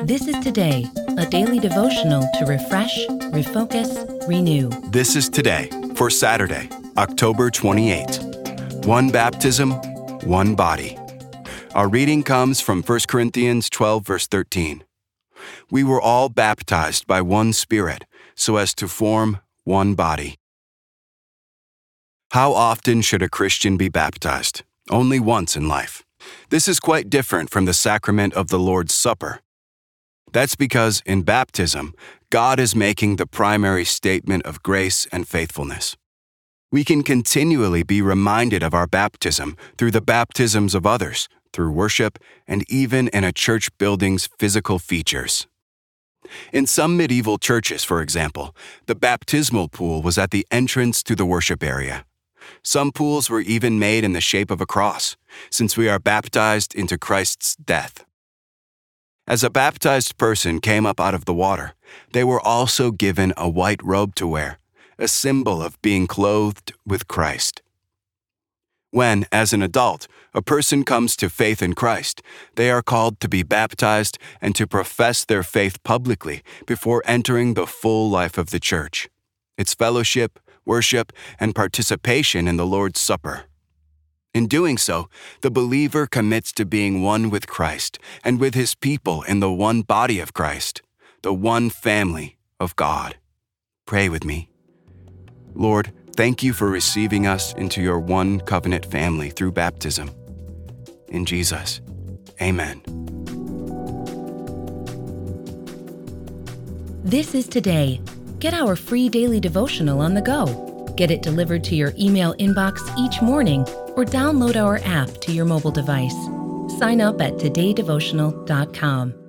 This is Today, a daily devotional to refresh, refocus, renew. This is Today for Saturday, October 28. One baptism, one body. Our reading comes from 1 Corinthians 12, verse 13. We were all baptized by one Spirit, so as to form one body. How often should a Christian be baptized? Only once in life. This is quite different from the sacrament of the Lord's Supper. That's because in baptism, God is making the primary statement of grace and faithfulness. We can continually be reminded of our baptism through the baptisms of others, through worship, and even in a church building's physical features. In some medieval churches, for example, the baptismal pool was at the entrance to the worship area. Some pools were even made in the shape of a cross, since we are baptized into Christ's death. As a baptized person came up out of the water, they were also given a white robe to wear, a symbol of being clothed with Christ. When, as an adult, a person comes to faith in Christ, they are called to be baptized and to profess their faith publicly before entering the full life of the church, its fellowship, worship, and participation in the Lord's Supper. In doing so, the believer commits to being one with Christ and with his people in the one body of Christ, the one family of God. Pray with me. Lord, thank you for receiving us into your one covenant family through baptism. In Jesus, amen. This is Today. Get our free daily devotional on the go. Get it delivered to your email inbox each morning or download our app to your mobile device. Sign up at todaydevotional.com.